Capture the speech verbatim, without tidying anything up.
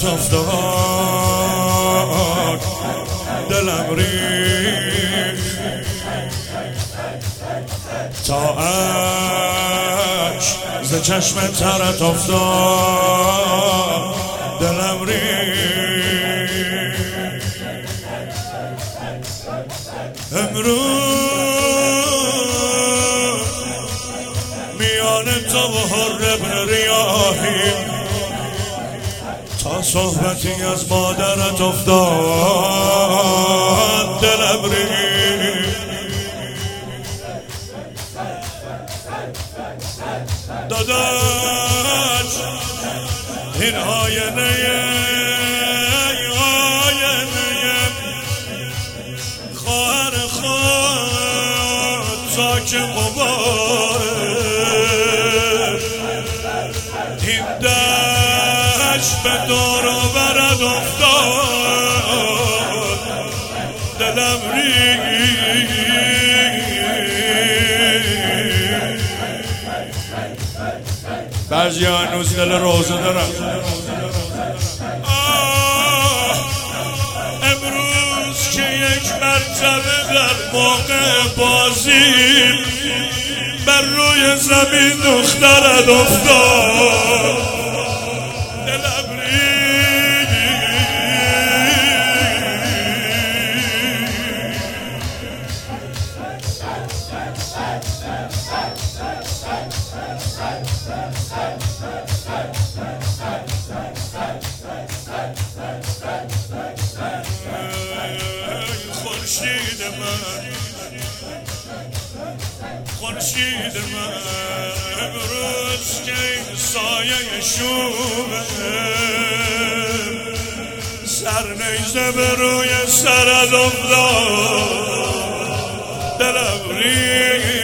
افتاد دلم ریخت تا اشک ز چشم ترت افتاد دلم ریخت امروز میان تو و حر ابن ریاحی تا صحبتی از مادرت افتاد دلم ریخت داداش این آینه آینه خواهر خود زاک مبارک این دشت به دور و برد افتاد دلم ریخت بعضی ها هنوز دل روزه دارن امروز که یک مرتبه در موقع بازی بر روی زمین دخترت افتاد دلم ریخت خورشید من خورشید من امروز که این سایه شومه سر نیزه به روی سرت افتاد دلم ریخت